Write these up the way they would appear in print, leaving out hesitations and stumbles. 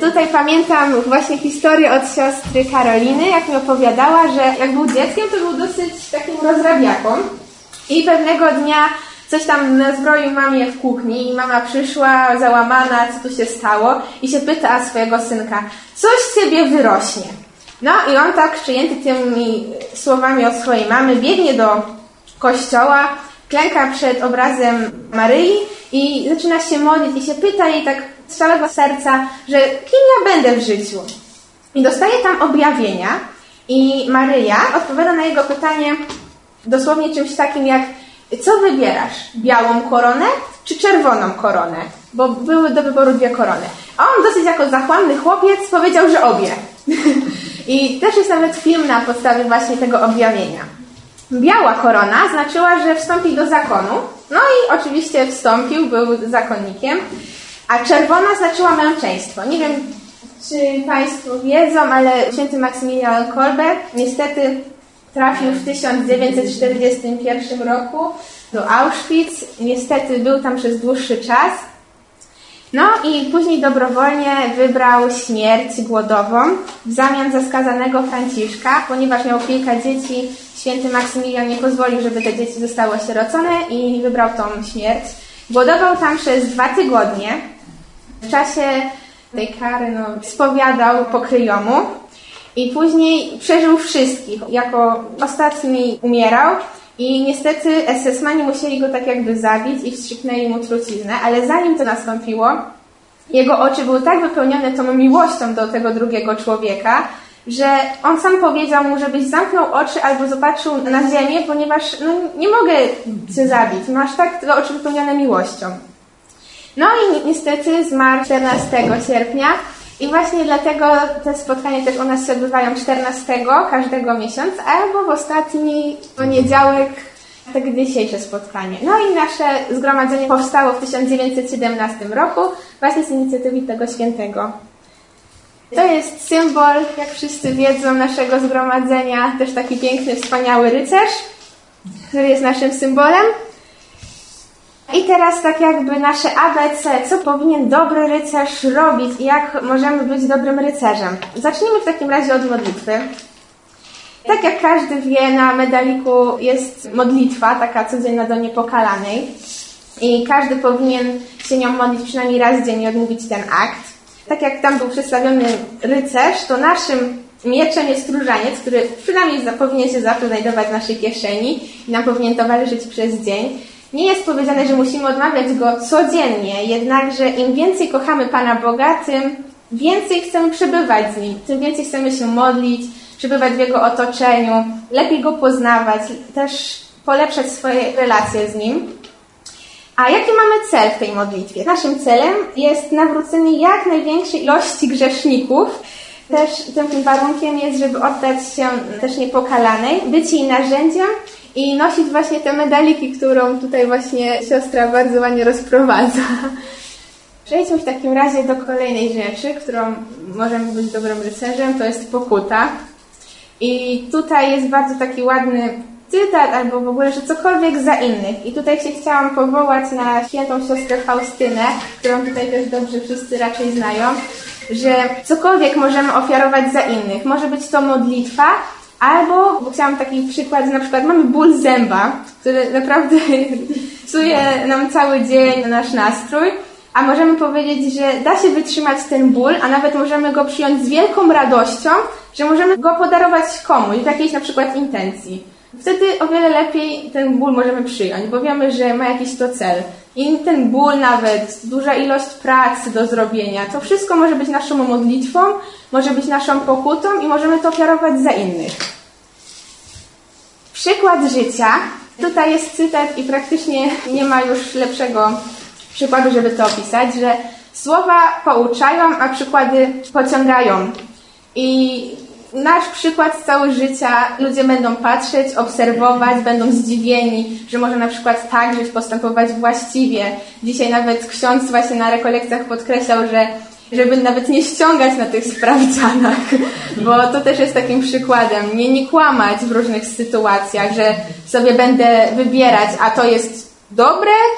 Tutaj pamiętam właśnie historię od siostry Karoliny, jak mi opowiadała, że jak był dzieckiem, to był dosyć takim rozrabiaką i pewnego dnia coś tam nazbroił mamie w kuchni i mama przyszła załamana, co tu się stało i się pyta swojego synka, coś z ciebie wyrośnie. No i on tak przyjęty tymi słowami od swojej mamy biegnie do kościoła, klęka przed obrazem Maryi i zaczyna się modlić i się pyta jej tak z całego serca, że kim ja będę w życiu. I dostaje tam objawienia i Maryja odpowiada na jego pytanie dosłownie czymś takim jak co wybierasz? Białą koronę czy czerwoną koronę? Bo były do wyboru 2 korony. A on dosyć jako zachłanny chłopiec powiedział, że obie. I też jest nawet film na podstawie właśnie tego objawienia. Biała korona znaczyła, że wstąpi do zakonu. No i oczywiście wstąpił, był zakonnikiem. A czerwona znaczyła męczeństwo. Nie wiem, czy Państwo wiedzą, ale święty Maksymilian Kolbe niestety trafił w 1941 roku do Auschwitz. Niestety był tam przez dłuższy czas. No i później dobrowolnie wybrał śmierć głodową w zamian za skazanego Franciszka, ponieważ miał kilka dzieci. Święty Maksymilian nie pozwolił, żeby te dzieci zostały osierocone i wybrał tą śmierć. Głodował tam przez 2 tygodnie. W czasie tej kary spowiadał po kryjomu i później przeżył wszystkich. Jako ostatni umierał i niestety SS-mani musieli go tak jakby zabić i wstrzyknęli mu truciznę, ale zanim to nastąpiło, jego oczy były tak wypełnione tą miłością do tego drugiego człowieka, że on sam powiedział mu, żebyś zamknął oczy albo zobaczył na ziemię, ponieważ nie mogę cię zabić, masz tak te oczy wypełnione miłością. No i niestety zmarł 14 sierpnia i właśnie dlatego te spotkania też u nas się odbywają 14 każdego miesiąca, albo w ostatni poniedziałek, tak dzisiejsze spotkanie. No i nasze zgromadzenie powstało w 1917 roku właśnie z inicjatywy tego świętego. To jest symbol, jak wszyscy wiedzą, naszego zgromadzenia, też taki piękny, wspaniały rycerz, który jest naszym symbolem. I teraz tak jakby nasze ABC, co powinien dobry rycerz robić i jak możemy być dobrym rycerzem. Zacznijmy w takim razie od modlitwy. Tak jak każdy wie, na medaliku jest modlitwa, taka codzienna do Niepokalanej. I każdy powinien się nią modlić przynajmniej raz dziennie, odmówić ten akt. Tak jak tam był przedstawiony rycerz, to naszym mieczem jest różaniec, który przynajmniej powinien się zawsze znajdować w naszej kieszeni i nam powinien towarzyszyć przez dzień. Nie jest powiedziane, że musimy odmawiać go codziennie, jednakże im więcej kochamy Pana Boga, tym więcej chcemy przebywać z Nim, tym więcej chcemy się modlić, przebywać w Jego otoczeniu, lepiej Go poznawać, też polepszać swoje relacje z Nim. A jaki mamy cel w tej modlitwie? Naszym celem jest nawrócenie jak największej ilości grzeszników. Też tym warunkiem jest, żeby oddać się też Niepokalanej, być jej narzędziem i nosić właśnie te medaliki, którą tutaj właśnie siostra bardzo ładnie rozprowadza. Przejdźmy w takim razie do kolejnej rzeczy, którą możemy być dobrym rycerzem, to jest pokuta. I tutaj jest bardzo taki ładny cytat, albo w ogóle, że cokolwiek za innych. I tutaj się chciałam powołać na świętą siostrę Faustynę, którą tutaj też dobrze wszyscy raczej znają, że cokolwiek możemy ofiarować za innych. Może być to modlitwa, albo, bo chciałam taki przykład, że na przykład mamy ból zęba, który naprawdę psuje nam cały dzień nasz nastrój, a możemy powiedzieć, że da się wytrzymać ten ból, a nawet możemy go przyjąć z wielką radością, że możemy go podarować komuś w jakiejś na przykład intencji. Wtedy o wiele lepiej ten ból możemy przyjąć, bo wiemy, że ma jakiś to cel. I ten ból nawet, duża ilość pracy do zrobienia, to wszystko może być naszą modlitwą, może być naszą pokutą i możemy to ofiarować za innych. Przykład życia. Tutaj jest cytat i praktycznie nie ma już lepszego przykładu, żeby to opisać, że słowa pouczają, a przykłady pociągają. I nasz przykład z całego życia ludzie będą patrzeć, obserwować, będą zdziwieni, że może na przykład tak żyć, postępować właściwie. Dzisiaj nawet ksiądz właśnie na rekolekcjach podkreślał, że żeby nawet nie ściągać na tych sprawdzianach, bo to też jest takim przykładem. Nie kłamać w różnych sytuacjach, że sobie będę wybierać, a to jest dobre,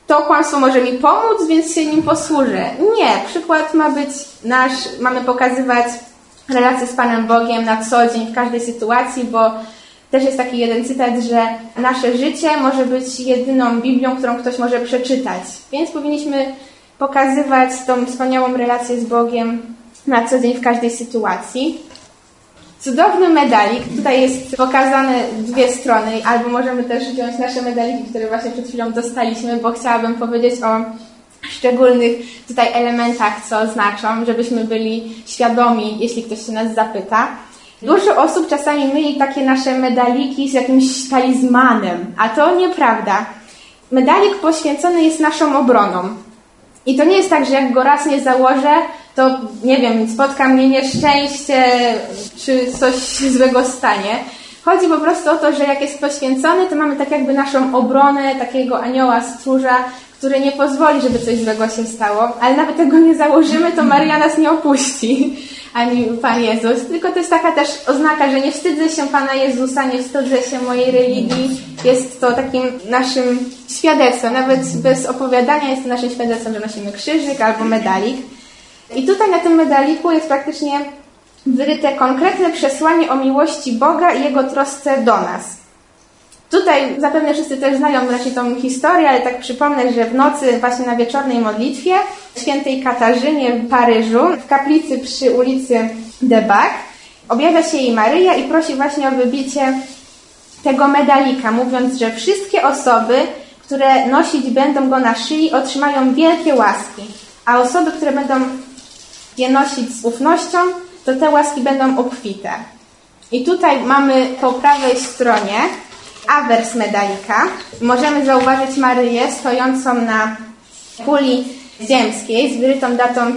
to kłamstwo może mi pomóc, więc się nim posłużę. Nie, przykład ma być nasz, mamy pokazywać relacje z Panem Bogiem na co dzień, w każdej sytuacji, bo też jest taki jeden cytat, że nasze życie może być jedyną Biblią, którą ktoś może przeczytać. Więc powinniśmy pokazywać tą wspaniałą relację z Bogiem na co dzień, w każdej sytuacji. Cudowny medalik. Tutaj jest pokazane dwie strony, albo możemy też wziąć nasze medaliki, które właśnie przed chwilą dostaliśmy, bo chciałabym powiedzieć o szczególnych tutaj elementach, co znaczą, żebyśmy byli świadomi, jeśli ktoś się nas zapyta. Dużo osób czasami myli takie nasze medaliki z jakimś talizmanem, a to nieprawda. Medalik poświęcony jest naszą obroną. I to nie jest tak, że jak go raz nie założę, to nie wiem, spotka mnie nieszczęście, czy coś złego stanie. Chodzi po prostu o to, że jak jest poświęcony, to mamy tak jakby naszą obronę, takiego anioła stróża, który nie pozwoli, żeby coś złego się stało, ale nawet tego nie założymy, to Maryja nas nie opuści, ani Pan Jezus. Tylko to jest taka też oznaka, że nie wstydzę się Pana Jezusa, nie wstydzę się mojej religii. Jest to takim naszym świadectwem, nawet bez opowiadania jest to naszym świadectwem, że nosimy krzyżyk albo medalik. I tutaj na tym medaliku jest praktycznie wyryte konkretne przesłanie o miłości Boga i Jego trosce do nas. Tutaj zapewne wszyscy też znają raczej tą historię, ale tak przypomnę, że w nocy właśnie na wieczornej modlitwie świętej Katarzynie w Paryżu, w kaplicy przy ulicy Debac, objawia się jej Maryja i prosi właśnie o wybicie tego medalika, mówiąc, że wszystkie osoby, które nosić będą go na szyi, otrzymają wielkie łaski, a osoby, które będą je nosić z ufnością, to te łaski będą obfite. I tutaj mamy po prawej stronie awers medalika. Możemy zauważyć Maryję stojącą na kuli ziemskiej z wyrytą datą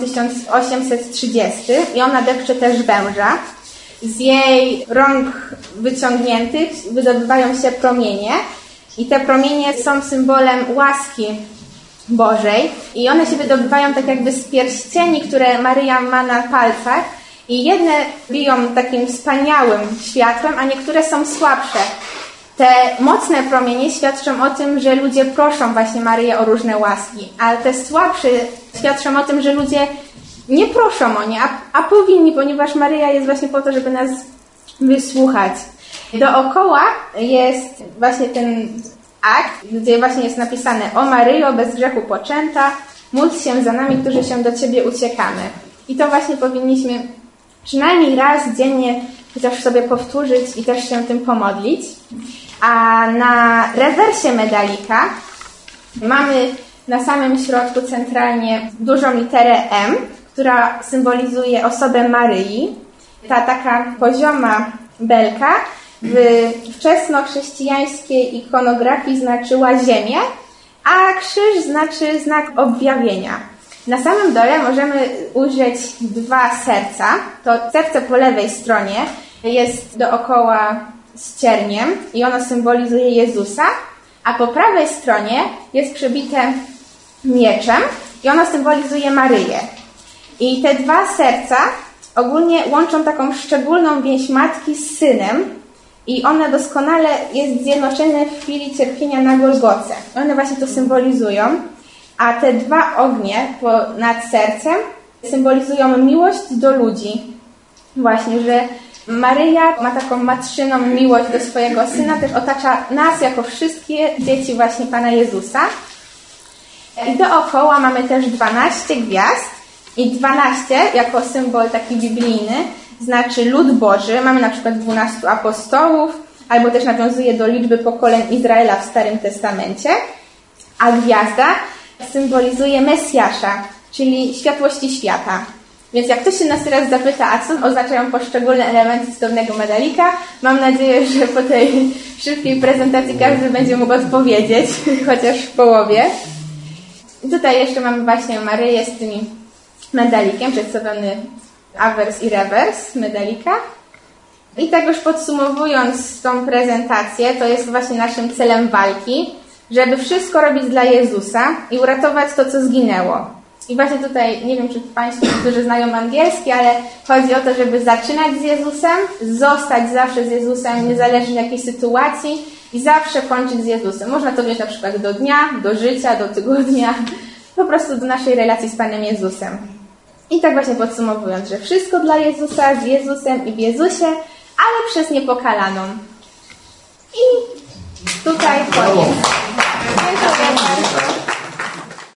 1830 i ona depcze też węża. Z jej rąk wyciągniętych wydobywają się promienie i te promienie są symbolem łaski Bożej i one się wydobywają tak jakby z pierścieni, które Maryja ma na palcach i jedne biją takim wspaniałym światłem, a niektóre są słabsze. Te mocne promienie świadczą o tym, że ludzie proszą właśnie Maryję o różne łaski, ale te słabsze świadczą o tym, że ludzie nie proszą o nie, a powinni, ponieważ Maryja jest właśnie po to, żeby nas wysłuchać. Dookoła jest właśnie ten akt, gdzie właśnie jest napisane: o Maryjo, bez grzechu poczęta, módl się za nami, którzy się do Ciebie uciekamy. I to właśnie powinniśmy przynajmniej raz dziennie chociaż sobie powtórzyć i też się tym pomodlić. A na rewersie medalika mamy na samym środku centralnie dużą literę M, która symbolizuje osobę Maryi. Ta taka pozioma belka w wczesnochrześcijańskiej ikonografii znaczyła ziemię, a krzyż znaczy znak objawienia. Na samym dole możemy ujrzeć dwa serca. To serce po lewej stronie jest dookoła z cierniem i ono symbolizuje Jezusa, a po prawej stronie jest przebite mieczem i ono symbolizuje Maryję. I te dwa serca ogólnie łączą taką szczególną więź matki z synem i one doskonale jest zjednoczone w chwili cierpienia na Golgoce. One właśnie to symbolizują, a te dwa ognie nad sercem symbolizują miłość do ludzi. Właśnie, że Maryja ma taką matrzyną miłość do swojego syna, też otacza nas jako wszystkie dzieci właśnie Pana Jezusa. I dookoła mamy też 12 gwiazd i 12 jako symbol taki biblijny znaczy lud Boży. Mamy na przykład 12 apostołów, albo też nawiązuje do liczby pokoleń Izraela w Starym Testamencie, a gwiazda symbolizuje Mesjasza, czyli światłości świata. Więc jak ktoś się nas teraz zapyta, a co oznaczają poszczególne elementy cudownego medalika, mam nadzieję, że po tej szybkiej prezentacji każdy będzie mógł odpowiedzieć, chociaż w połowie. I tutaj jeszcze mamy właśnie Maryję z tymi medalikiem, przedstawiony awers i rewers medalika. I tak już podsumowując tą prezentację, to jest właśnie naszym celem walki, żeby wszystko robić dla Jezusa i uratować to, co zginęło. I właśnie tutaj, nie wiem, czy Państwo, którzy znają angielski, ale chodzi o to, żeby zaczynać z Jezusem, zostać zawsze z Jezusem, niezależnie jakiej sytuacji i zawsze kończyć z Jezusem. Można to wziąć na przykład do dnia, do życia, do tygodnia, po prostu do naszej relacji z Panem Jezusem. I tak właśnie podsumowując, że wszystko dla Jezusa, z Jezusem i w Jezusie, ale przez niepokalaną. I tutaj koniec.